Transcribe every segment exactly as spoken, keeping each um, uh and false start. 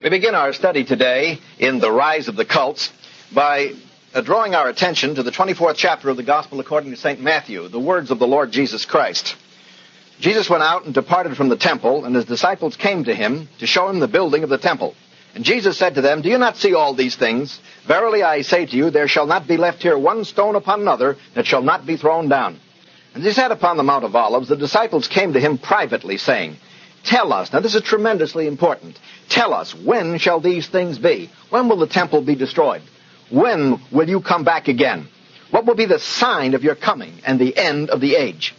We begin our study today in the rise of the cults by uh, drawing our attention to the twenty-fourth chapter of the Gospel according to Saint Matthew, the words of the Lord Jesus Christ. Jesus went out and departed from the temple, and his disciples came to him to show him the building of the temple. And Jesus said to them, "Do you not see all these things? Verily I say to you, there shall not be left here one stone upon another that shall not be thrown down." And as he sat upon the Mount of Olives, the disciples came to him privately, saying, "Tell us," now this is tremendously important, "tell us, when shall these things be? When will the temple be destroyed? When will you come back again? What will be the sign of your coming and the end of the age?"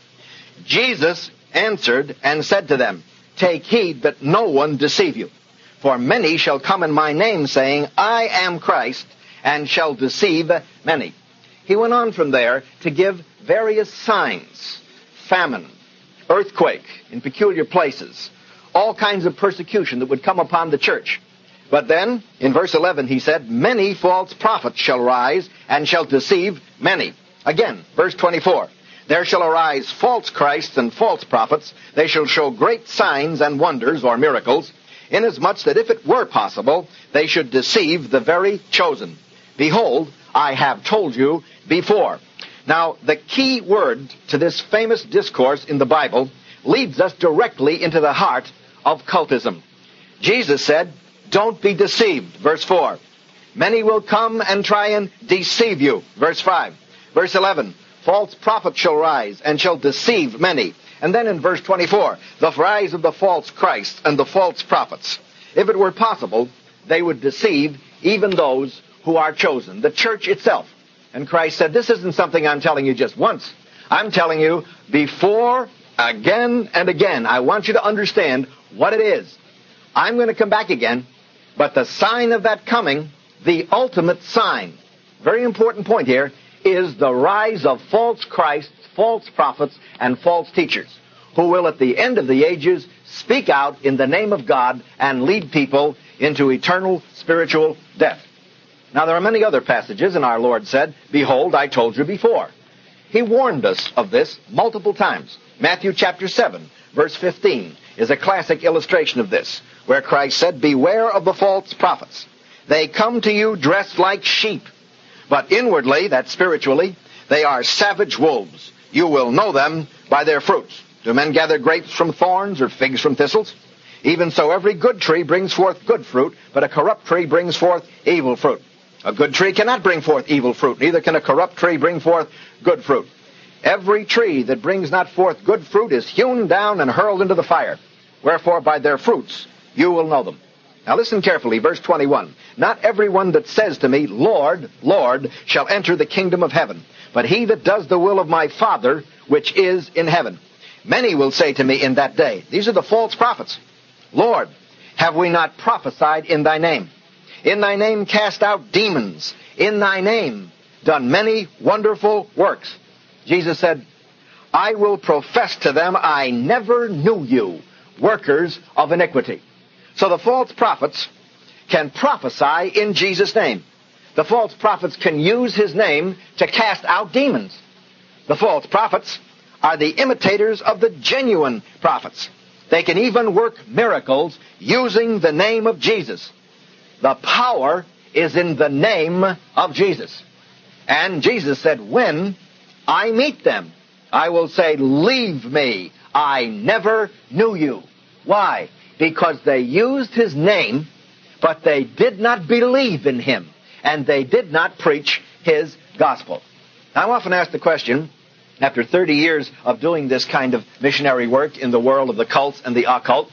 Jesus answered and said to them, "Take heed that no one deceive you. For many shall come in my name, saying, I am Christ, and shall deceive many." He went on from there to give various signs: famine, earthquake in peculiar places, all kinds of persecution that would come upon the church. But then, in verse eleven, he said, "Many false prophets shall rise, and shall deceive many." Again, verse twenty-four, "There shall arise false Christs and false prophets. They shall show great signs and wonders," or miracles, "inasmuch that if it were possible, they should deceive the very chosen. Behold, I have told you before." Now, the key word to this famous discourse in the Bible leads us directly into the heart of cultism. Jesus said, "Don't be deceived," verse four. "Many will come and try and deceive you," verse five. Verse eleven, "False prophets shall rise and shall deceive many." And then in verse twenty-four, "The rise of the false Christ and the false prophets. If it were possible, they would deceive even those who are chosen," the church itself. And Christ said, "This isn't something I'm telling you just once. I'm telling you before, again and again. I want you to understand what it is. I'm going to come back again, but the sign of that coming, the ultimate sign," very important point here, "is the rise of false Christs, false prophets, and false teachers, who will at the end of the ages speak out in the name of God and lead people into eternal spiritual death." Now, there are many other passages, and our Lord said, "Behold, I told you before." He warned us of this multiple times. Matthew chapter seven, verse fifteen, is a classic illustration of this, where Christ said, "Beware of the false prophets. They come to you dressed like sheep, but inwardly," that's spiritually, "they are savage wolves. You will know them by their fruits. Do men gather grapes from thorns or figs from thistles? Even so every good tree brings forth good fruit, but a corrupt tree brings forth evil fruit. A good tree cannot bring forth evil fruit, neither can a corrupt tree bring forth good fruit. Every tree that brings not forth good fruit is hewn down and hurled into the fire. Wherefore by their fruits you will know them." Now listen carefully, verse twenty-one. "Not everyone that says to me, Lord, Lord, shall enter the kingdom of heaven, but he that does the will of my Father which is in heaven. Many will say to me in that day," these are the false prophets, "Lord, have we not prophesied in thy name? In thy name cast out demons, in thy name done many wonderful works." Jesus said, "I will profess to them, I never knew you, workers of iniquity." So the false prophets can prophesy in Jesus' name. The false prophets can use his name to cast out demons. The false prophets are the imitators of the genuine prophets. They can even work miracles using the name of Jesus. The power is in the name of Jesus. And Jesus said, "When I meet them, I will say, leave me, I never knew you." Why? Because they used his name, but they did not believe in him, and they did not preach his gospel. Now, I'm often asked the question, after thirty years of doing this kind of missionary work in the world of the cults and the occult,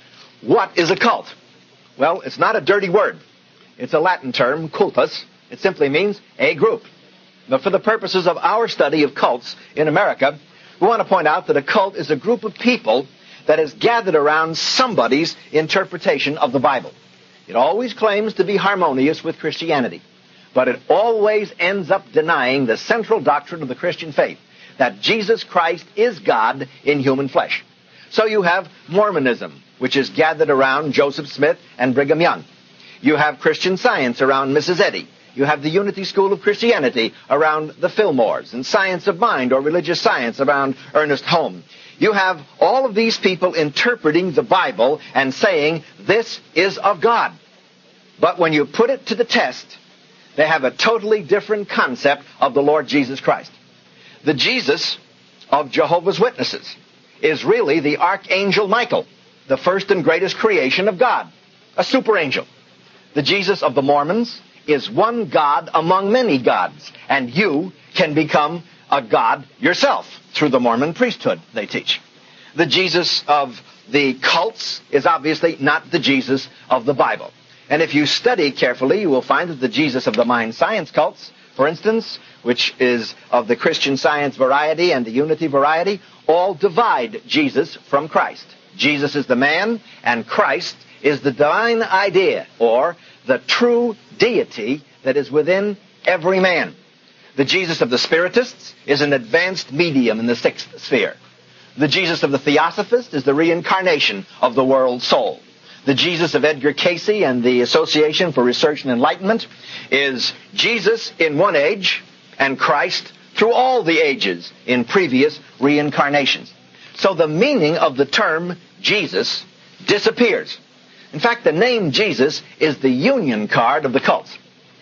what is a cult? Well, it's not a dirty word. It's a Latin term, cultus. It simply means a group. But for the purposes of our study of cults in America, we want to point out that a cult is a group of people that is gathered around somebody's interpretation of the Bible. It always claims to be harmonious with Christianity, but it always ends up denying the central doctrine of the Christian faith, that Jesus Christ is God in human flesh. So you have Mormonism, which is gathered around Joseph Smith and Brigham Young. You have Christian Science around Missus Eddy. You have the Unity School of Christianity around the Fillmores, and Science of Mind or Religious Science around Ernest Holm. You have all of these people interpreting the Bible and saying, this is of God. But when you put it to the test, they have a totally different concept of the Lord Jesus Christ. The Jesus of Jehovah's Witnesses is really the Archangel Michael, the first and greatest creation of God, a super angel. The Jesus of the Mormons is one God among many gods, and you can become a god yourself through the Mormon priesthood, they teach. The Jesus of the cults is obviously not the Jesus of the Bible. And if you study carefully, you will find that the Jesus of the mind science cults, for instance, which is of the Christian Science variety and the Unity variety, all divide Jesus from Christ. Jesus is the man, and Christ is the divine idea, or the true deity that is within every man. The Jesus of the Spiritists is an advanced medium in the sixth sphere. The Jesus of the Theosophist is the reincarnation of the world soul. The Jesus of Edgar Cayce and the Association for Research and Enlightenment is Jesus in one age and Christ through all the ages in previous reincarnations. So the meaning of the term Jesus disappears. In fact, the name Jesus is the union card of the cults.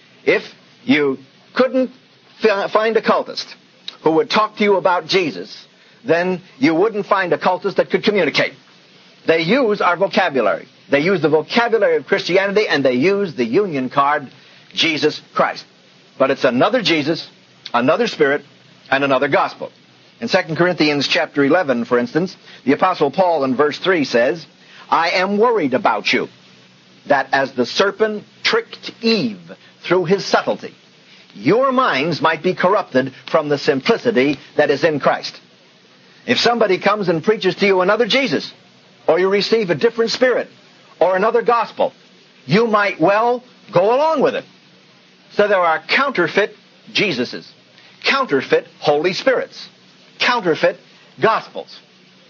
If you couldn't f- find a cultist who would talk to you about Jesus, then you wouldn't find a cultist that could communicate. They use our vocabulary. They use the vocabulary of Christianity, and they use the union card, Jesus Christ. But it's another Jesus, another Spirit, and another gospel. In Second Corinthians chapter eleven, for instance, the Apostle Paul in verse three says, I am worried about you, that as the serpent tricked Eve through his subtlety, your minds might be corrupted from the simplicity that is in Christ. If somebody comes and preaches to you another Jesus, or you receive a different Spirit, or another gospel, you might well go along with it. So there are counterfeit Jesuses, counterfeit Holy Spirits, counterfeit gospels.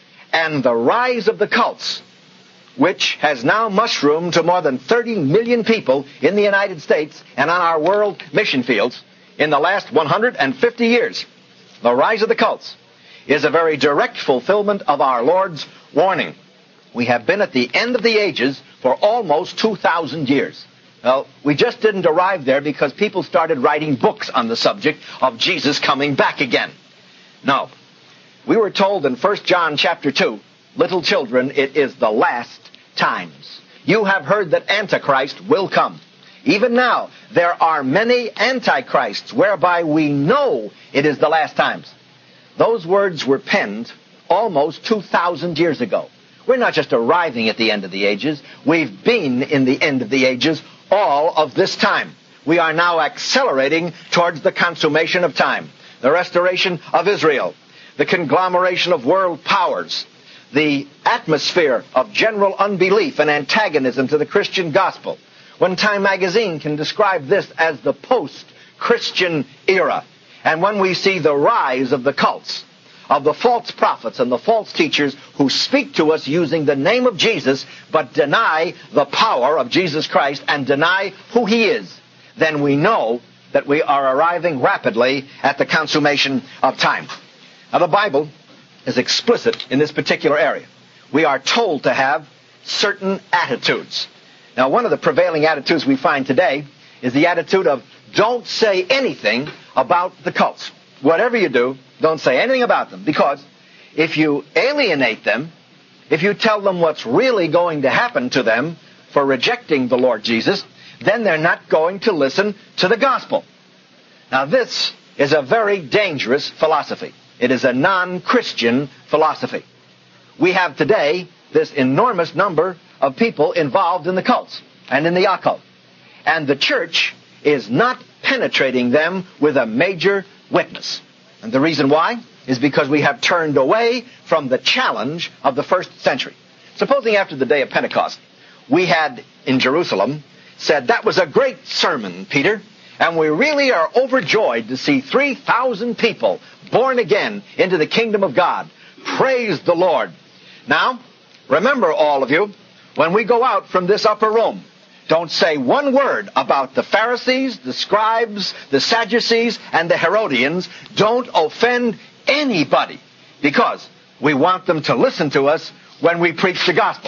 And the rise of the cults, which has now mushroomed to more than thirty million people in the United States and on our world mission fields in the last one hundred fifty years, the rise of the cults is a very direct fulfillment of our Lord's warning. We have been at the end of the ages for almost two thousand years. Well, we just didn't arrive there because people started writing books on the subject of Jesus coming back again. No. We were told in First John chapter two, little children, it is the last times. You have heard that Antichrist will come. Even now, there are many antichrists whereby we know it is the last times. Those words were penned almost two thousand years ago. We're not just arriving at the end of the ages. We've been in the end of the ages all of this time. We are now accelerating towards the consummation of time, the restoration of Israel, the conglomeration of world powers, the atmosphere of general unbelief and antagonism to the Christian gospel. When Time magazine can describe this as the post-Christian era, and when we see the rise of the cults, of the false prophets and the false teachers who speak to us using the name of Jesus but deny the power of Jesus Christ and deny who he is, then we know that we are arriving rapidly at the consummation of time. Now, the Bible is explicit in this particular area. We are told to have certain attitudes. Now, one of the prevailing attitudes we find today is the attitude of don't say anything about the cults. Whatever you do, don't say anything about them, because if you alienate them, if you tell them what's really going to happen to them for rejecting the Lord Jesus, then they're not going to listen to the gospel. Now, this is a very dangerous philosophy. It is a non-Christian philosophy. We have today this enormous number of people involved in the cults and in the occult. And the church is not penetrating them with a major witness. And the reason why is because we have turned away from the challenge of the first century. Supposing after the day of Pentecost, we had in Jerusalem said, that was a great sermon, Peter, and we really are overjoyed to see three thousand people born again into the kingdom of God. Praise the Lord. Now, remember all of you, when we go out from this upper room, don't say one word about the Pharisees, the scribes, the Sadducees, and the Herodians. Don't offend anybody, because we want them to listen to us when we preach the gospel.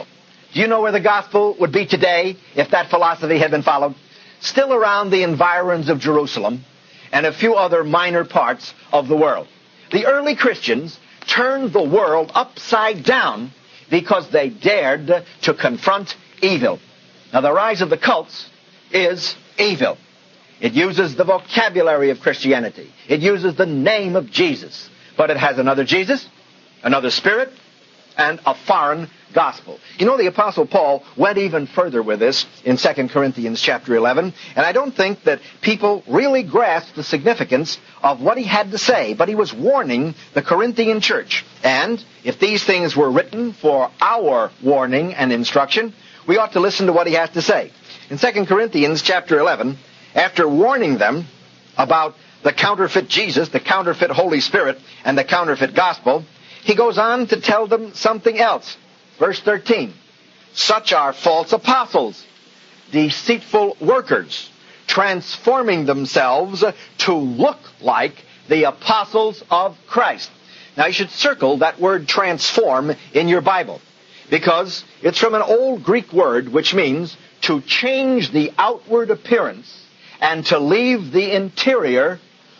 Do you know where the gospel would be today if that philosophy had been followed? Still around the environs of Jerusalem and a few other minor parts of the world. The early Christians turned the world upside down because they dared to confront evil. Now, the rise of the cults is evil. It uses the vocabulary of Christianity. It uses the name of Jesus. But it has another Jesus, another spirit, and a foreign gospel. You know, the Apostle Paul went even further with this in Second Corinthians chapter eleven, and I don't think that people really grasped the significance of what he had to say, but he was warning the Corinthian church. And if these things were written for our warning and instruction, we ought to listen to what he has to say. In Second Corinthians chapter eleven, after warning them about the counterfeit Jesus, the counterfeit Holy Spirit, and the counterfeit gospel, he goes on to tell them something else. Verse thirteen, such are false apostles, deceitful workers, transforming themselves to look like the apostles of Christ. Now you should circle that word transform in your Bible, because it's from an old Greek word which means to change the outward appearance and to leave the interior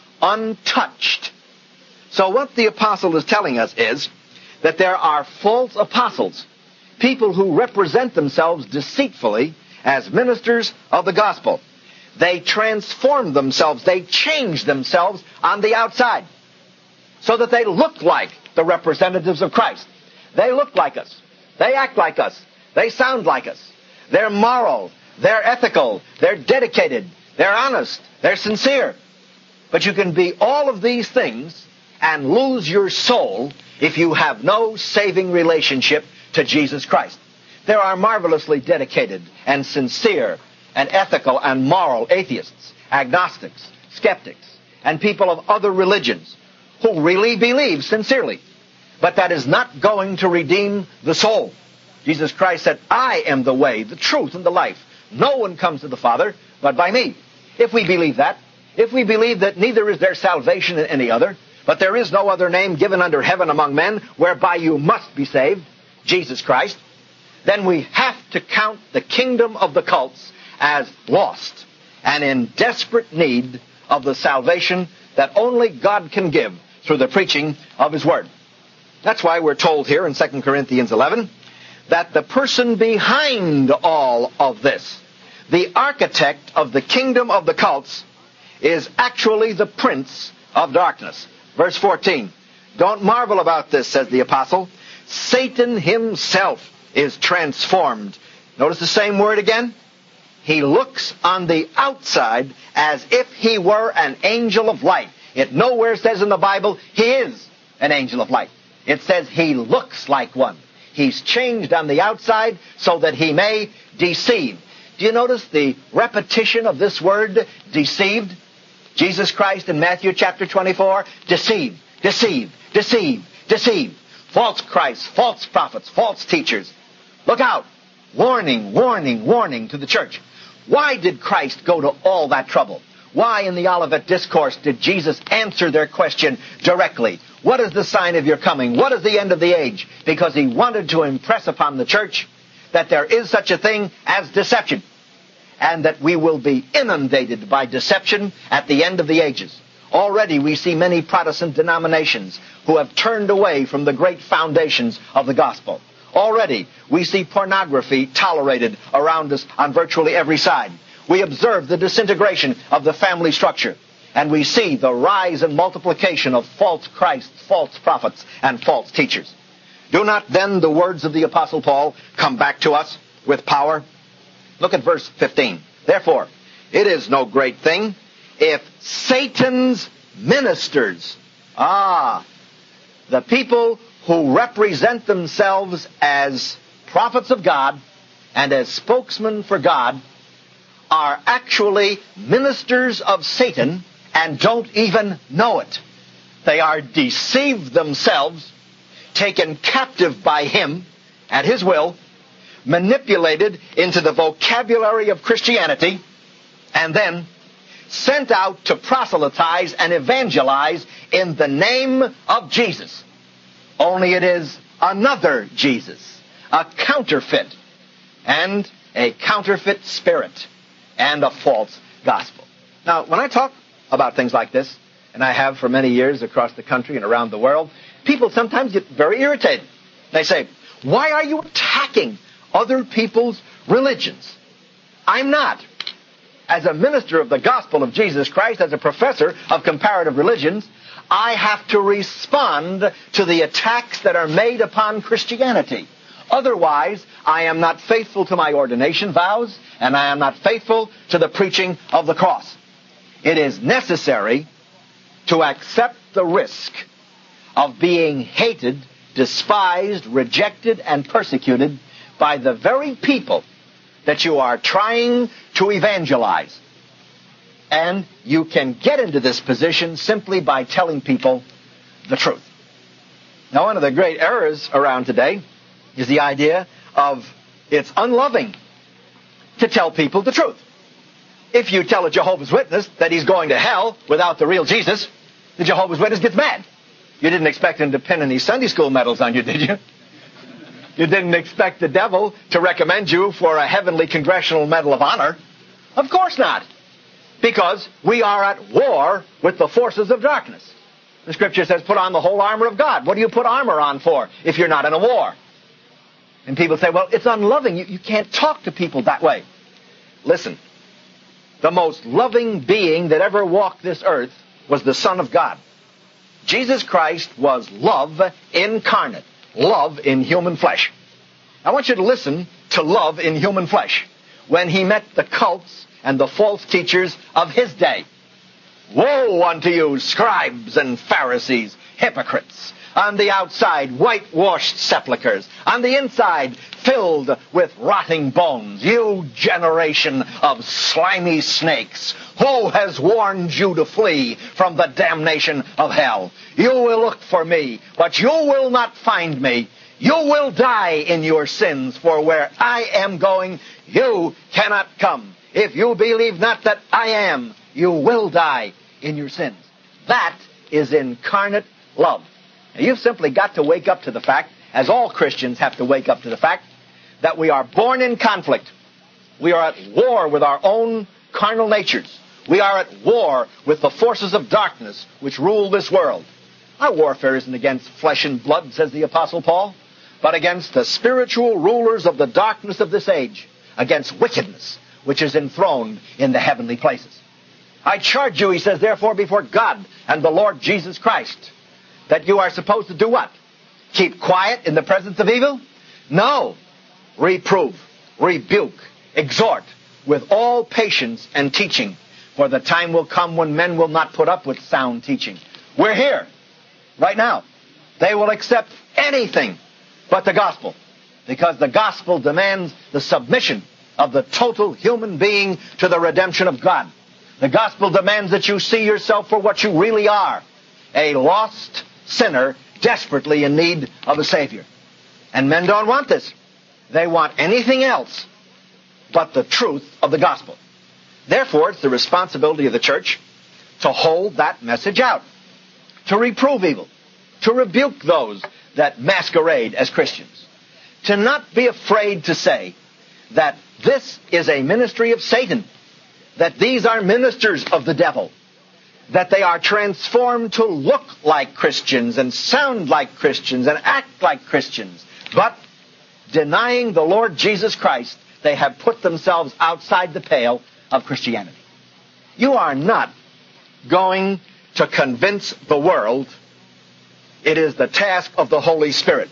untouched. So what the apostle is telling us is that there are false apostles, people who represent themselves deceitfully as ministers of the gospel. They transform themselves, they change themselves on the outside so that they look like the representatives of Christ. They look like us. They act like us. They sound like us. They're moral. They're ethical. They're dedicated. They're honest. They're sincere. But you can be all of these things and lose your soul if you have no saving relationship to Jesus Christ. There are marvelously dedicated and sincere and ethical and moral atheists, agnostics, skeptics, and people of other religions who really believe sincerely. But that is not going to redeem the soul. Jesus Christ said, I am the way, the truth, and the life. No one comes to the Father but by me. If we believe that, if we believe that neither is there salvation in any other, but there is no other name given under heaven among men whereby you must be saved, Jesus Christ, then we have to count the kingdom of the cults as lost and in desperate need of the salvation that only God can give through the preaching of His Word. That's why we're told here in Second Corinthians eleven that the person behind all of this, the architect of the kingdom of the cults, is actually the prince of darkness. Verse fourteen, don't marvel about this, says the apostle. Satan himself is transformed. Notice the same word again. He looks on the outside as if he were an angel of light. It nowhere says in the Bible he is an angel of light. It says he looks like one. He's changed on the outside so that he may deceive. Do you notice the repetition of this word, deceived? Jesus Christ in Matthew chapter twenty-four, deceive, deceive, deceive, deceive. False Christs, false prophets, false teachers. Look out. Warning, warning, warning to the church. Why did Christ go to all that trouble? Why in the Olivet Discourse did Jesus answer their question directly? What is the sign of your coming? What is the end of the age? Because He wanted to impress upon the church that there is such a thing as deception, and that we will be inundated by deception at the end of the ages. Already we see many Protestant denominations who have turned away from the great foundations of the gospel. Already we see pornography tolerated around us on virtually every side. We observe the disintegration of the family structure, and we see the rise and multiplication of false Christs, false prophets, and false teachers. Do not then the words of the Apostle Paul come back to us with power? Look at verse fifteen. Therefore, it is no great thing if Satan's ministers, ah, the people who represent themselves as prophets of God and as spokesmen for God, are actually ministers of Satan and don't even know it. They are deceived themselves, taken captive by him at his will, manipulated into the vocabulary of Christianity, and then sent out to proselytize and evangelize in the name of Jesus. Only it is another Jesus, a counterfeit, and a counterfeit spirit and a false gospel. Now, when I talk about things like this, and I have for many years across the country and around the world, people sometimes get very irritated. They say, why are you attacking other people's religions? I'm not. As a minister of the gospel of Jesus Christ, as a professor of comparative religions, I have to respond to the attacks that are made upon Christianity. Otherwise, I am not faithful to my ordination vows, and I am not faithful to the preaching of the cross. It is necessary to accept the risk of being hated, despised, rejected, and persecuted by the very people that you are trying to evangelize. And you can get into this position simply by telling people the truth. Now, one of the great errors around today is the idea of it's unloving to tell people the truth. If you tell a Jehovah's Witness that he's going to hell without the real Jesus, the Jehovah's Witness gets mad. You didn't expect him to pin any Sunday school medals on you, did you? You didn't expect the devil to recommend you for a heavenly Congressional Medal of Honor. Of course not. Because we are at war with the forces of darkness. The Scripture says, put on the whole armor of God. What do you put armor on for if you're not in a war? And people say, well, it's unloving. You, you can't talk to people that way. Listen, the most loving being that ever walked this earth was the Son of God. Jesus Christ was love incarnate, love in human flesh. I want you to listen to love in human flesh when he met the cults and the false teachers of his day. Woe unto you, scribes and Pharisees, hypocrites! On the outside, whitewashed sepulchres. On the inside, filled with rotting bones. You generation of slimy snakes, who has warned you to flee from the damnation of hell? You will look for me, but you will not find me. You will die in your sins, for where I am going, you cannot come. If you believe not that I am, you will die in your sins. That is incarnate love. Now, you've simply got to wake up to the fact, as all Christians have to wake up to the fact, that we are born in conflict. We are at war with our own carnal natures. We are at war with the forces of darkness which rule this world. Our warfare isn't against flesh and blood, says the Apostle Paul, but against the spiritual rulers of the darkness of this age, against wickedness, which is enthroned in the heavenly places. I charge you, he says, therefore, before God and the Lord Jesus Christ, that you are supposed to do what? Keep quiet in the presence of evil? No. Reprove, rebuke, exhort with all patience and teaching, for the time will come when men will not put up with sound teaching. We're here, right now. They will accept anything but the gospel, because the gospel demands the submission of the total human being to the redemption of God. The gospel demands that you see yourself for what you really are, a lost sinner desperately in need of a Savior. And men don't want this. They want anything else but the truth of the gospel. Therefore, it's the responsibility of the church to hold that message out, to reprove evil, to rebuke those that masquerade as Christians, to not be afraid to say that this is a ministry of Satan, that these are ministers of the devil, that they are transformed to look like Christians and sound like Christians and act like Christians. But denying the Lord Jesus Christ, they have put themselves outside the pale of Christianity. You are not going to convince the world. It is the task of the Holy Spirit.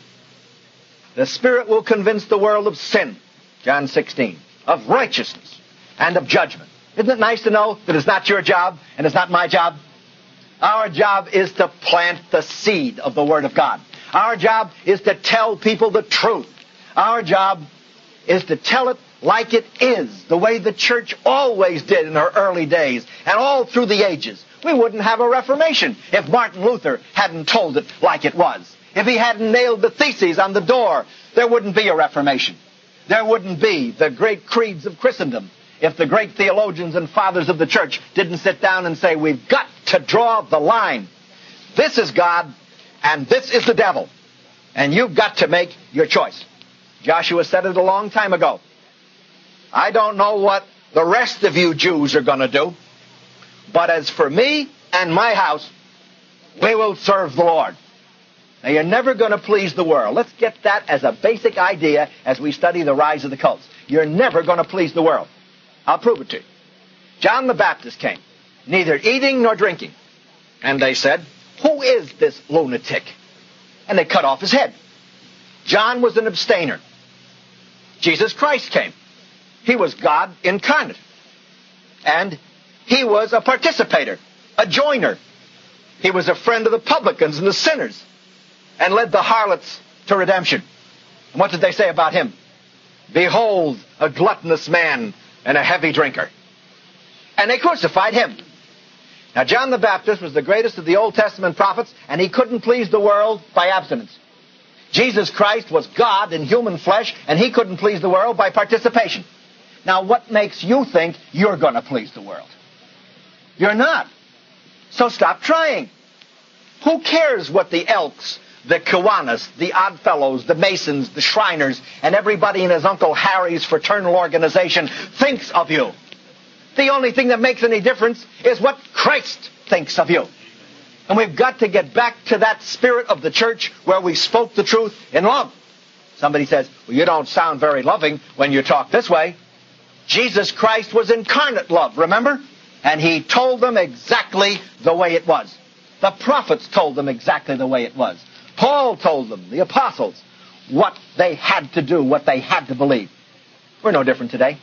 The Spirit will convince the world of sin, John sixteen, of righteousness, and of judgment. Isn't it nice to know that it's not your job and it's not my job? Our job is to plant the seed of the Word of God. Our job is to tell people the truth. Our job is to tell it like it is, the way the church always did in her early days and all through the ages. We wouldn't have a Reformation if Martin Luther hadn't told it like it was. If he hadn't nailed the theses on the door, there wouldn't be a Reformation. There wouldn't be the great creeds of Christendom if the great theologians and fathers of the church didn't sit down and say, we've got to draw the line. This is God and this is the devil. And you've got to make your choice. Joshua said it a long time ago. I don't know what the rest of you Jews are going to do, but as for me and my house, we will serve the Lord. Now, you're never going to please the world. Let's get that as a basic idea as we study the rise of the cults. You're never going to please the world. I'll prove it to you. John the Baptist came, neither eating nor drinking. And they said, who is this lunatic? And they cut off his head. John was an abstainer. Jesus Christ came. He was God incarnate. And he was a participator, a joiner. He was a friend of the publicans and the sinners, and led the harlots to redemption. And what did they say about him? Behold, a gluttonous man and a heavy drinker. And they crucified him. Now, John the Baptist was the greatest of the Old Testament prophets, and he couldn't please the world by abstinence. Jesus Christ was God in human flesh, and he couldn't please the world by participation. Now, what makes you think you're going to please the world? You're not. So stop trying. Who cares what the Elks, the Kiwanis, the Oddfellows, the Masons, the Shriners, and everybody in his Uncle Harry's fraternal organization thinks of you? The only thing that makes any difference is what Christ thinks of you. And we've got to get back to that spirit of the church where we spoke the truth in love. Somebody says, well, you don't sound very loving when you talk this way. Jesus Christ was incarnate love, remember? And he told them exactly the way it was. The prophets told them exactly the way it was. Paul told them, the apostles, what they had to do, what they had to believe. We're no different today.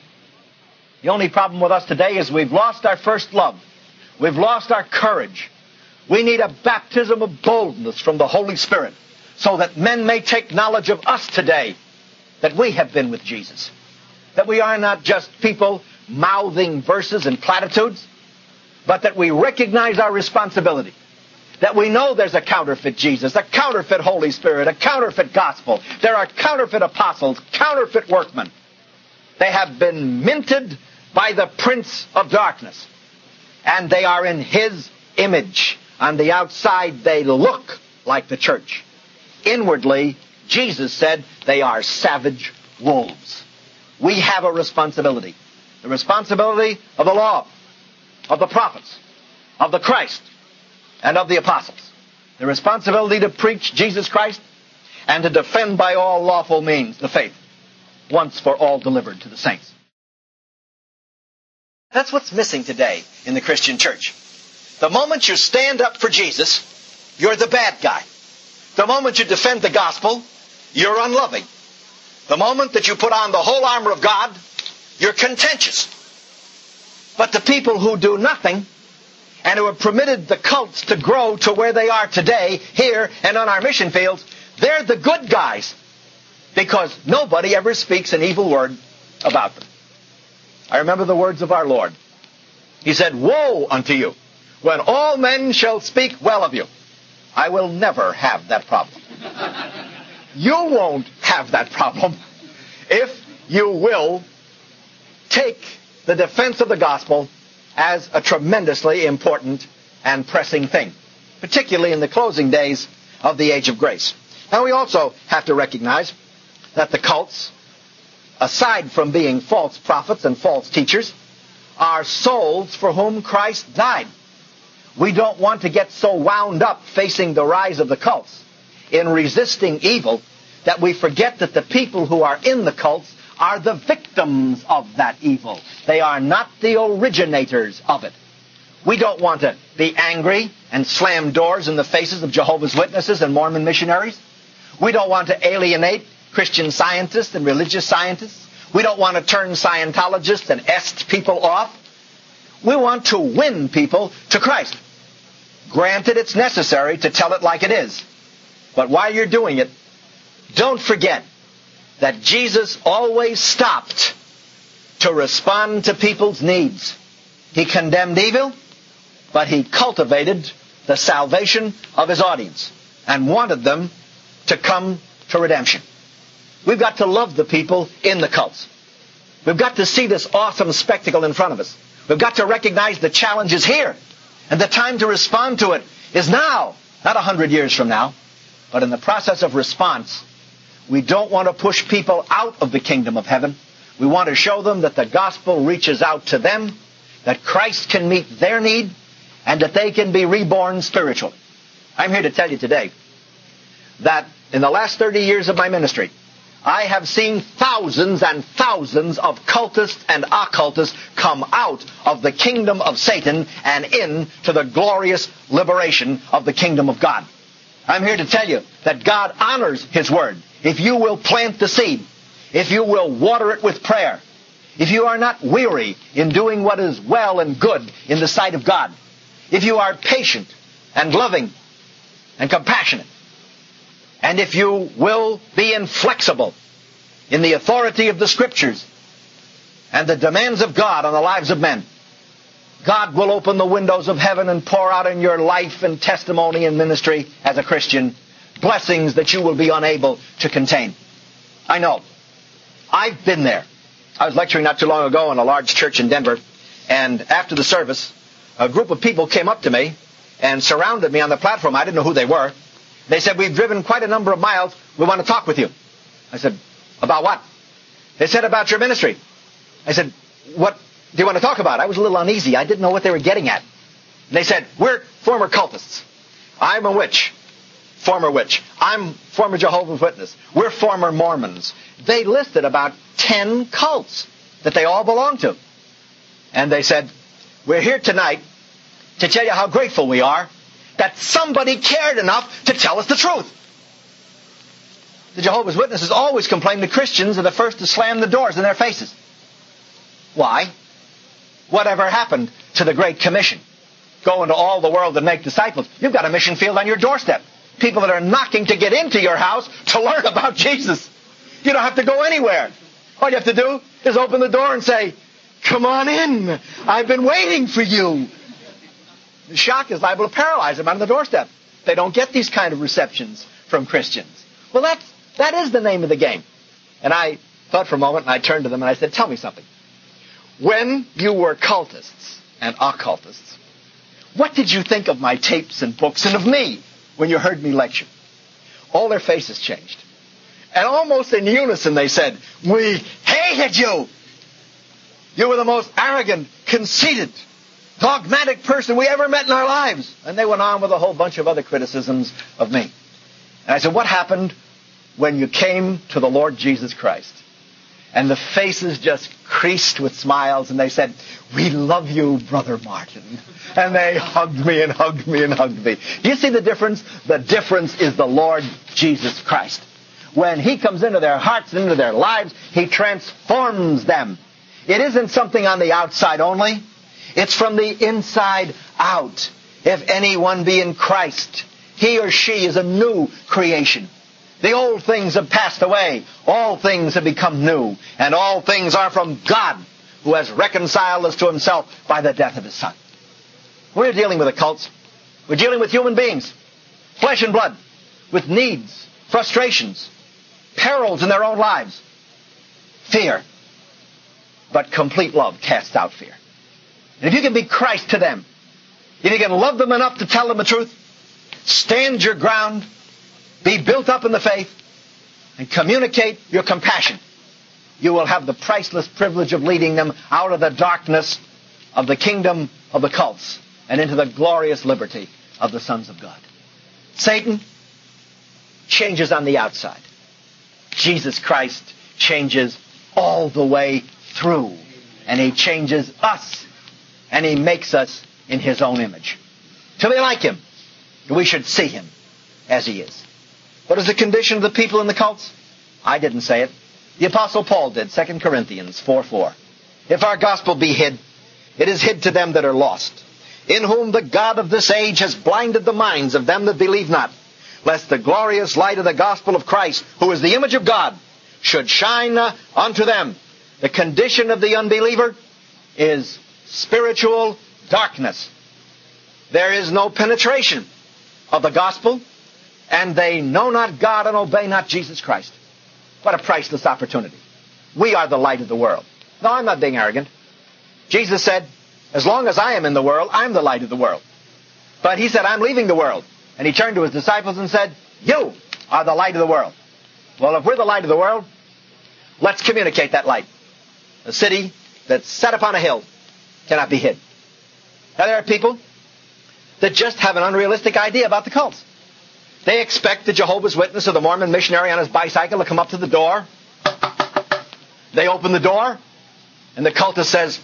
The only problem with us today is we've lost our first love. We've lost our courage. We need a baptism of boldness from the Holy Spirit so that men may take knowledge of us today, that we have been with Jesus. That we are not just people mouthing verses and platitudes, but that we recognize our responsibility. That we know there's a counterfeit Jesus, a counterfeit Holy Spirit, a counterfeit gospel. There are counterfeit apostles, counterfeit workmen. They have been minted by the prince of darkness. And they are in his image. On the outside, they look like the church. Inwardly, Jesus said, they are savage wolves. We have a responsibility. The responsibility of the law, of the prophets, of the Christ, and of the apostles. The responsibility to preach Jesus Christ and to defend by all lawful means the faith, once for all delivered to the saints. That's what's missing today in the Christian church. The moment you stand up for Jesus, you're the bad guy. The moment you defend the gospel, you're unloving. The moment that you put on the whole armor of God, you're contentious. But the people who do nothing and who have permitted the cults to grow to where they are today, here and on our mission fields, they're the good guys because nobody ever speaks an evil word about them. I remember the words of our Lord. He said, woe unto you when all men shall speak well of you. I will never have that problem. You won't have that problem if you will take the defense of the gospel as a tremendously important and pressing thing, particularly in the closing days of the age of grace. Now, we also have to recognize that the cults, aside from being false prophets and false teachers, are souls for whom Christ died. We don't want to get so wound up facing the rise of the cults in resisting evil that we forget that the people who are in the cults are the victims of that evil. They are not the originators of it. We don't want to be angry and slam doors in the faces of Jehovah's Witnesses and Mormon missionaries. We don't want to alienate Christian scientists and religious scientists. We don't want to turn Scientologists and est people off. We want to win people to Christ. Granted, it's necessary to tell it like it is. But while you're doing it, don't forget that Jesus always stopped to respond to people's needs. He condemned evil, but he cultivated the salvation of his audience and wanted them to come to redemption. We've got to love the people in the cults. We've got to see this awesome spectacle in front of us. We've got to recognize the challenge is here. And the time to respond to it is now, not a hundred years from now. But in the process of response, we don't want to push people out of the kingdom of heaven, We want to show them that the gospel reaches out to them, that Christ can meet their need, and that they can be reborn spiritually. I'm here to tell you today that in the last thirty years of my ministry, I have seen thousands and thousands of cultists and occultists come out of the kingdom of Satan and into the glorious liberation of the kingdom of God. I'm here to tell you that God honors His word. If you will plant the seed, if you will water it with prayer, if you are not weary in doing what is well and good in the sight of God, if you are patient and loving and compassionate, and if you will be inflexible in the authority of the Scriptures and the demands of God on the lives of men, God will open the windows of heaven and pour out in your life and testimony and ministry as a Christian blessings that you will be unable to contain. I know. I've been there. I was lecturing not too long ago in a large church in Denver, and after the service, a group of people came up to me and surrounded me on the platform. I didn't know who they were. They said, "We've driven quite a number of miles. We want to talk with you." I said, "About what?" They said, "About your ministry." I said, "What do you want to talk about?" I was a little uneasy. I didn't know what they were getting at. They said, "We're former cultists. I'm a witch. Former witch. I'm former Jehovah's Witness. We're former Mormons." They listed about ten cults that they all belong to. And they said, "We're here tonight to tell you how grateful we are that somebody cared enough to tell us the truth." The Jehovah's Witnesses always complain that Christians are the first to slam the doors in their faces. Why? Whatever happened to the Great Commission? Go into all the world and make disciples. You've got a mission field on your doorstep. People that are knocking to get into your house to learn about Jesus. You don't have to go anywhere. All you have to do is open the door and say, "Come on in. I've been waiting for you." The shock is liable to paralyze them on the doorstep. They don't get these kind of receptions from Christians. Well, that's, that is the name of the game. And I thought for a moment, and I turned to them and I said, "Tell me something. When you were cultists and occultists, what did you think of my tapes and books and of me when you heard me lecture?" All their faces changed. And almost in unison they said, "We hated you. You were the most arrogant, conceited, dogmatic person we ever met in our lives." And they went on with a whole bunch of other criticisms of me. And I said, "What happened when you came to the Lord Jesus Christ?" And the faces just creased with smiles, and they said, "We love you, Brother Martin." And they hugged me and hugged me and hugged me. Do you see the difference? The difference is the Lord Jesus Christ. When He comes into their hearts and into their lives, He transforms them. It isn't something on the outside only. It's from the inside out. If anyone be in Christ, he or she is a new creation. The old things have passed away. All things have become new. And all things are from God, who has reconciled us to Himself by the death of His Son. We're dealing with the cults. We're dealing with human beings, flesh and blood, with needs, frustrations, perils in their own lives. Fear. But complete love casts out fear. And if you can be Christ to them, if you can love them enough to tell them the truth, stand your ground, be built up in the faith, and communicate your compassion, you will have the priceless privilege of leading them out of the darkness of the kingdom of the cults and into the glorious liberty of the sons of God. Satan changes on the outside. Jesus Christ changes all the way through. And He changes us. And He makes us in His own image. To be like Him, we should see Him as He is. What is the condition of the people in the cults? I didn't say it. The Apostle Paul did, Second Corinthians four four. "If our gospel be hid, it is hid to them that are lost, in whom the God of this age has blinded the minds of them that believe not, lest the glorious light of the gospel of Christ, who is the image of God, should shine unto them." The condition of the unbeliever is spiritual darkness. There is no penetration of the gospel, and they know not God and obey not Jesus Christ. What a priceless opportunity. We are the light of the world. No, I'm not being arrogant. Jesus said, "As long as I am in the world, I'm the light of the world." But He said, "I'm leaving the world." And He turned to His disciples and said, "You are the light of the world." Well, if we're the light of the world, let's communicate that light. A city that's set upon a hill cannot be hid. Now there are people that just have an unrealistic idea about the cults. They expect the Jehovah's Witness or the Mormon missionary on his bicycle to come up to the door. They open the door, and the cultist says,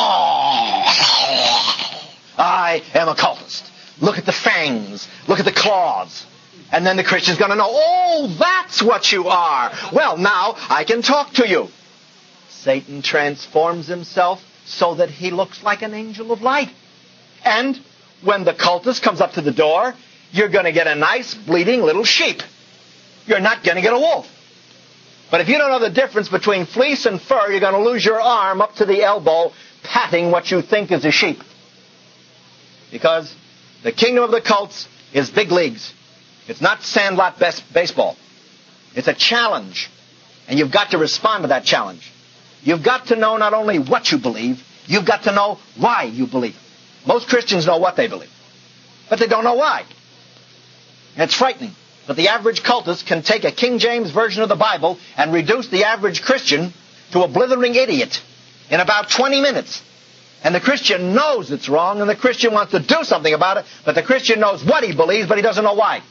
I am a cultist. Look at the fangs. Look at the claws. And then the Christian's going to know, oh, that's what you are. Well, now I can talk to you. Satan transforms himself so that he looks like an angel of light. And when the cultist comes up to the door, you're going to get a nice bleeding little sheep. You're not going to get a wolf. But if you don't know the difference between fleece and fur, you're going to lose your arm up to the elbow patting what you think is a sheep. Because the kingdom of the cults is big leagues. It's not sandlot best baseball. It's a challenge. And you've got to respond to that challenge. You've got to know not only what you believe, you've got to know why you believe. Most Christians know what they believe, but they don't know why. And it's frightening. But the average cultist can take a King James version of the Bible and reduce the average Christian to a blithering idiot in about twenty minutes. And the Christian knows it's wrong, and the Christian wants to do something about it, but the Christian knows what he believes, but he doesn't know why.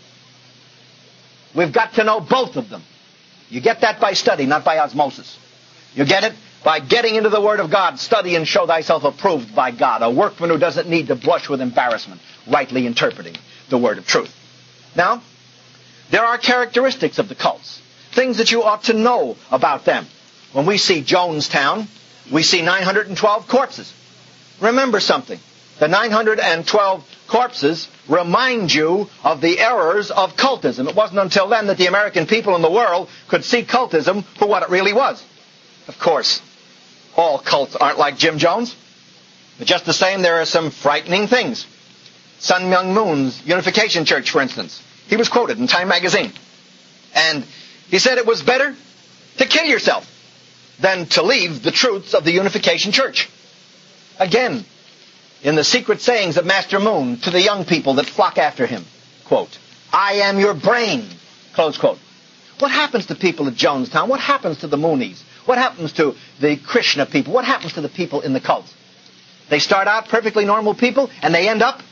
We've got to know both of them. You get that by study, not by osmosis. You get it by getting into the Word of God. Study and show thyself approved by God, a workman who doesn't need to blush with embarrassment, rightly interpreting the Word of truth. Now, there are characteristics of the cults, things that you ought to know about them. When we see Jonestown, we see nine hundred twelve corpses. Remember something. The nine hundred twelve corpses remind you of the errors of cultism. It wasn't until then that the American people in the world could see cultism for what it really was. Of course, all cults aren't like Jim Jones. But just the same, there are some frightening things. Sun Myung Moon's Unification Church, for instance. He was quoted in Time magazine. And he said it was better to kill yourself than to leave the truths of the Unification Church. Again, in the secret sayings of Master Moon to the young people that flock after him, quote, I am your brain, close quote. What happens to people at Jonestown? What happens to the Moonies? What happens to the Krishna people? What happens to the people in the cults? They start out perfectly normal people, and they end up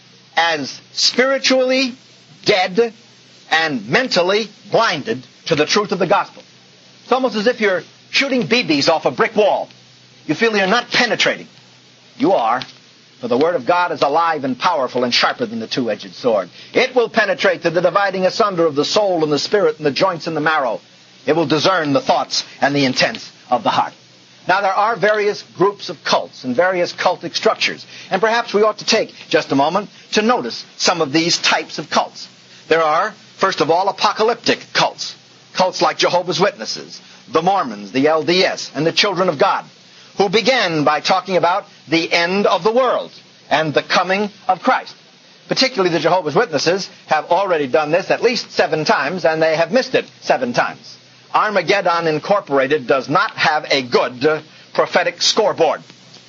as spiritually dead and mentally blinded to the truth of the gospel. It's almost as if you're shooting B Bs off a brick wall. You feel you're not penetrating. You are, for the Word of God is alive and powerful and sharper than the two-edged sword. It will penetrate to the dividing asunder of the soul and the spirit and the joints and the marrow. It will discern the thoughts and the intents of the heart. Now, there are various groups of cults and various cultic structures, and perhaps we ought to take just a moment to notice some of these types of cults. There are, first of all, apocalyptic cults. Cults like Jehovah's Witnesses, the Mormons, the L D S, and the Children of God, who began by talking about the end of the world and the coming of Christ. Particularly the Jehovah's Witnesses have already done this at least seven times, and they have missed it seven times. Armageddon Incorporated does not have a good uh, prophetic scoreboard.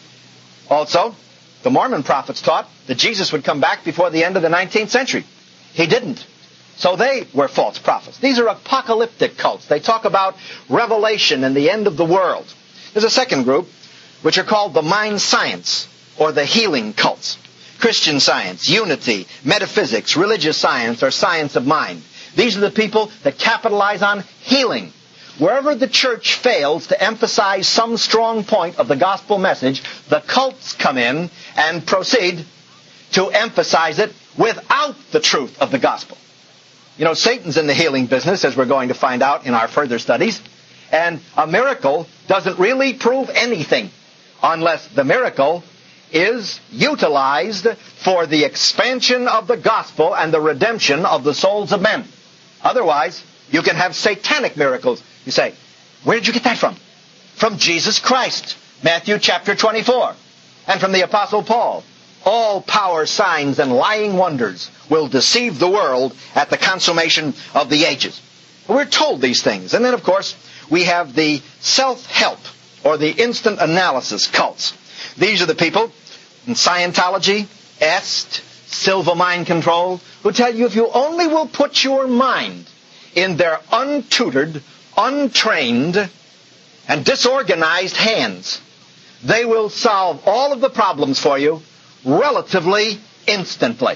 Also, the Mormon prophets taught that Jesus would come back before the end of the nineteenth century. He didn't. So they were false prophets. These are apocalyptic cults. They talk about revelation and the end of the world. There's a second group, which are called the mind science, or the healing cults. Christian Science, unity, metaphysics, religious science, or science of mind. These are the people that capitalize on healing. Wherever the church fails to emphasize some strong point of the gospel message, the cults come in and proceed to emphasize it without the truth of the gospel. You know, Satan's in the healing business, as we're going to find out in our further studies. And a miracle doesn't really prove anything unless the miracle is utilized for the expansion of the gospel and the redemption of the souls of men. Otherwise, you can have satanic miracles. You say, where did you get that from? From Jesus Christ, Matthew chapter twenty-four. And from the Apostle Paul, all power, signs, and lying wonders will deceive the world at the consummation of the ages. We're told these things. And then, of course, we have the self-help or the instant analysis cults. These are the people in Scientology, Est, Silva Mind Control, who tell you if you only will put your mind in their untutored, untrained, and disorganized hands. They will solve all of the problems for you relatively instantly.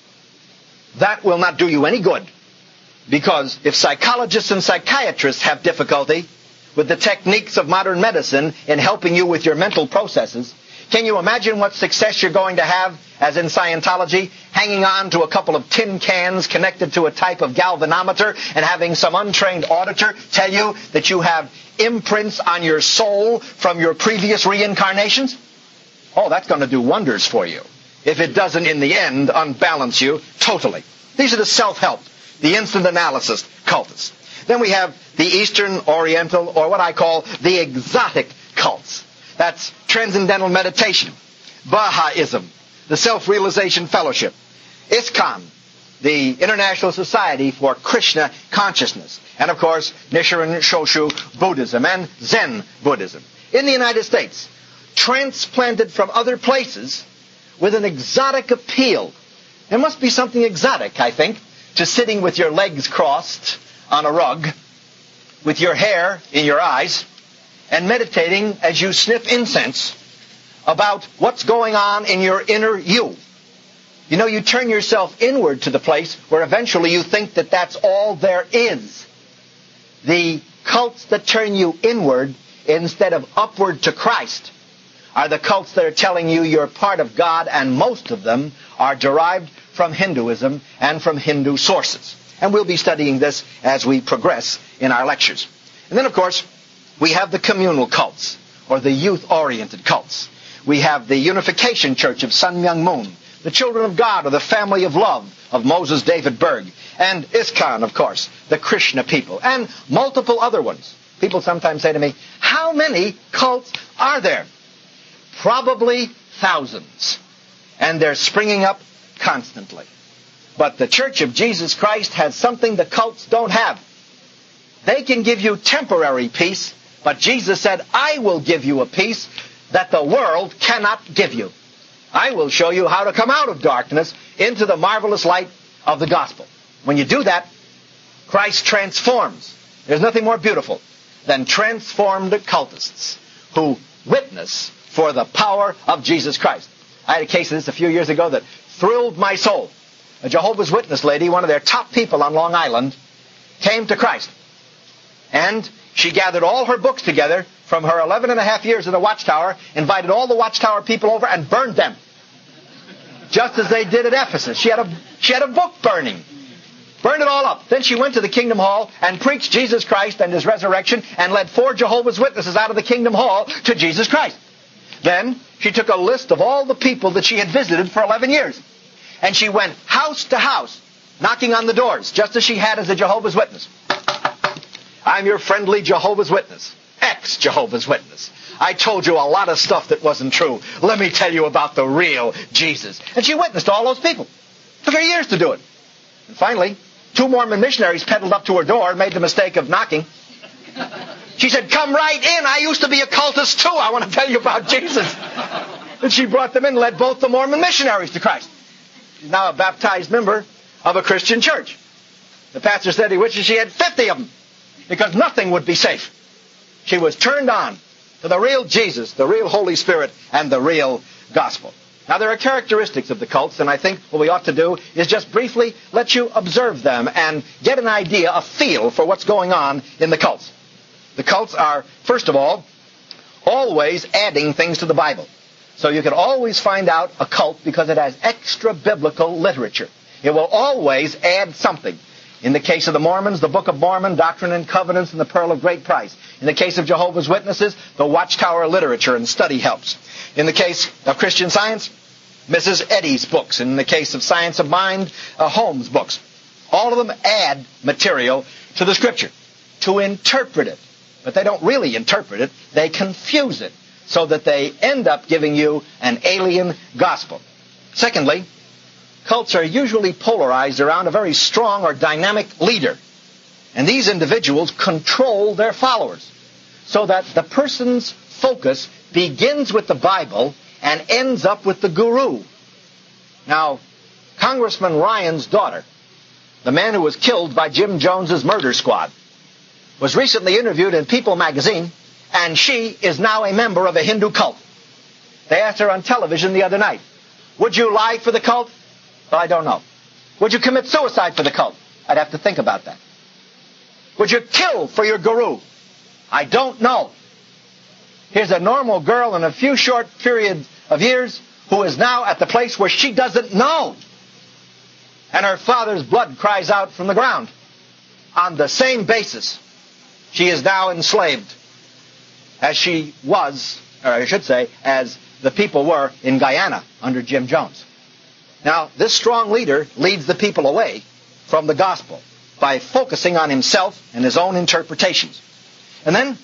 That will not do you any good, because if psychologists and psychiatrists have difficulty with the techniques of modern medicine in helping you with your mental processes, can you imagine what success you're going to have, as in Scientology, hanging on to a couple of tin cans connected to a type of galvanometer and having some untrained auditor tell you that you have imprints on your soul from your previous reincarnations? Oh, that's going to do wonders for you, if it doesn't in the end unbalance you totally. These are the self-help, the instant analysis cultists. Then we have the Eastern, Oriental, or what I call the exotic cults. That's Transcendental Meditation, Baha'ism, the Self-Realization Fellowship, ISKCON, the International Society for Krishna Consciousness, and of course Nichiren Shoshu Buddhism and Zen Buddhism. In the United States, transplanted from other places with an exotic appeal. There must be something exotic, I think, to sitting with your legs crossed on a rug, with your hair in your eyes, and meditating as you sniff incense about what's going on in your inner you. You know, you turn yourself inward to the place where eventually you think that that's all there is. The cults that turn you inward instead of upward to Christ are the cults that are telling you you're part of God, and most of them are derived from Hinduism and from Hindu sources. And we'll be studying this as we progress in our lectures. And then, of course, we have the communal cults, or the youth-oriented cults. We have the Unification Church of Sun Myung Moon, the Children of God, or the Family of Love of Moses David Berg, and ISKCON, of course, the Krishna people, and multiple other ones. People sometimes say to me, how many cults are there? Probably thousands. And they're springing up constantly. But the Church of Jesus Christ has something the cults don't have. They can give you temporary peace, but Jesus said, I will give you a peace that the world cannot give you. I will show you how to come out of darkness into the marvelous light of the gospel. When you do that, Christ transforms. There's nothing more beautiful than transformed cultists who witness for the power of Jesus Christ. I had a case of this a few years ago that thrilled my soul. A Jehovah's Witness lady, one of their top people on Long Island, came to Christ. And she gathered all her books together from her eleven and a half years in the Watchtower, invited all the Watchtower people over, and burned them. Just as they did at Ephesus. She had a, she had a book burning. Burned it all up. Then she went to the Kingdom Hall and preached Jesus Christ and His resurrection and led four Jehovah's Witnesses out of the Kingdom Hall to Jesus Christ. Then she took a list of all the people that she had visited for eleven years. And she went house to house, knocking on the doors, just as she had as a Jehovah's Witness. I'm your friendly Jehovah's Witness, ex-Jehovah's Witness. I told you a lot of stuff that wasn't true. Let me tell you about the real Jesus. And she witnessed to all those people. It took her years to do it. And finally, two Mormon missionaries pedaled up to her door and made the mistake of knocking. She said, come right in. I used to be a cultist too. I want to tell you about Jesus. And she brought them in and led both the Mormon missionaries to Christ. She's now a baptized member of a Christian church. The pastor said he wishes she had fifty of them, because nothing would be safe. She was turned on to the real Jesus, the real Holy Spirit, and the real gospel. Now, there are characteristics of the cults, and I think what we ought to do is just briefly let you observe them and get an idea, a feel for what's going on in the cults. The cults are, first of all, always adding things to the Bible. So you can always find out a cult because it has extra biblical literature. It will always add something. In the case of the Mormons, the Book of Mormon, Doctrine and Covenants, and the Pearl of Great Price. In the case of Jehovah's Witnesses, the Watchtower literature and study helps. In the case of Christian Science, Missus Eddy's books. In the case of Science of Mind, uh, Holmes' books. All of them add material to the Scripture to interpret it. But they don't really interpret it. They confuse it so that they end up giving you an alien gospel. Secondly, cults are usually polarized around a very strong or dynamic leader. And these individuals control their followers so that the person's focus begins with the Bible and ends up with the guru. Now, Congressman Ryan's daughter, the man who was killed by Jim Jones's murder squad, was recently interviewed in People magazine and she is now a member of a Hindu cult. They asked her on television the other night, would you lie for the cult? Well, I don't know. Would you commit suicide for the cult? I'd have to think about that. Would you kill for your guru? I don't know. Here's a normal girl in a few short periods of years who is now at the place where she doesn't know. And her father's blood cries out from the ground. On the same basis, she is now enslaved as she was, or I should say, as the people were in Guyana under Jim Jones. Now, this strong leader leads the people away from the gospel by focusing on himself and his own interpretations. And then,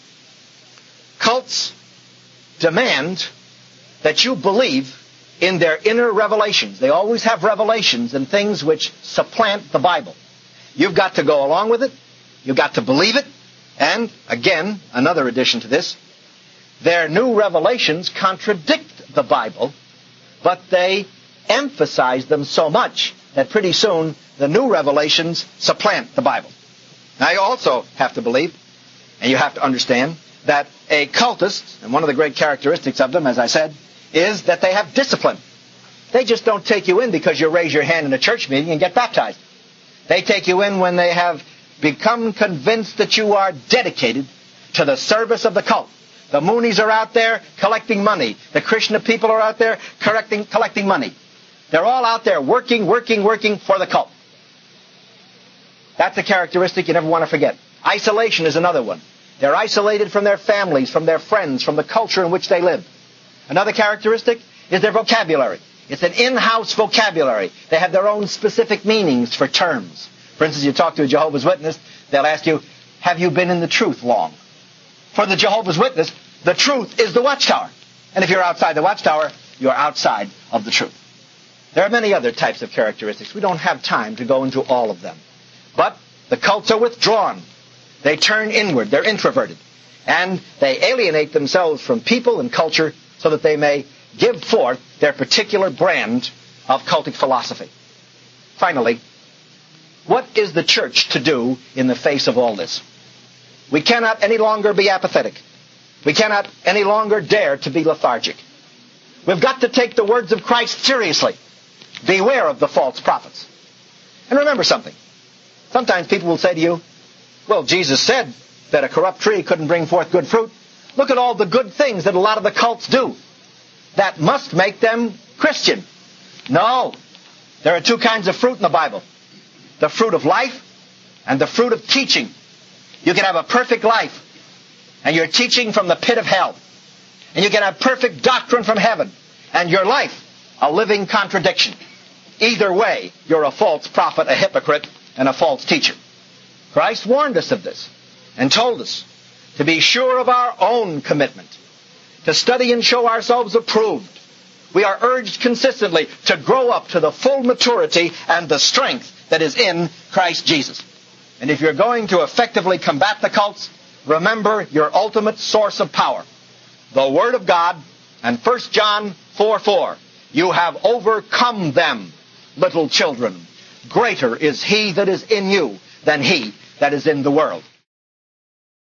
cults demand that you believe in their inner revelations. They always have revelations and things which supplant the Bible. You've got to go along with it. You've got to believe it. And, again, another addition to this, their new revelations contradict the Bible, but they emphasize them so much that pretty soon the new revelations supplant the Bible. Now, you also have to believe, and you have to understand, that a cultist, and one of the great characteristics of them, as I said, is that they have discipline. They just don't take you in because you raise your hand in a church meeting and get baptized. They take you in when they have become convinced that you are dedicated to the service of the cult. The Moonies are out there collecting money. The Krishna people are out there collecting, collecting money. They're all out there working, working, working for the cult. That's a characteristic you never want to forget. Isolation is another one. They're isolated from their families, from their friends, from the culture in which they live. Another characteristic is their vocabulary. It's an in-house vocabulary. They have their own specific meanings for terms. For instance, you talk to a Jehovah's Witness, they'll ask you, have you been in the truth long? For the Jehovah's Witness, the truth is the watchtower. And if you're outside the watchtower, you're outside of the truth. There are many other types of characteristics. We don't have time to go into all of them. But the cults are withdrawn. They turn inward. They're introverted. And they alienate themselves from people and culture so that they may give forth their particular brand of cultic philosophy. Finally, what is the church to do in the face of all this? We cannot any longer be apathetic. We cannot any longer dare to be lethargic. We've got to take the words of Christ seriously. Beware of the false prophets. And remember something. Sometimes people will say to you, well, Jesus said that a corrupt tree couldn't bring forth good fruit. Look at all the good things that a lot of the cults do. That must make them Christian. No. There are two kinds of fruit in the Bible. The fruit of life and the fruit of teaching. You can have a perfect life and you're teaching from the pit of hell. And you can have perfect doctrine from heaven and your life a living contradiction. Either way, you're a false prophet, a hypocrite, and a false teacher. Christ warned us of this and told us to be sure of our own commitment, to study and show ourselves approved. We are urged consistently to grow up to the full maturity and the strength that is in Christ Jesus. And if you're going to effectively combat the cults, remember your ultimate source of power, the Word of God, and First John four four. You have overcome them, little children. Greater is He that is in you than he that is in the world.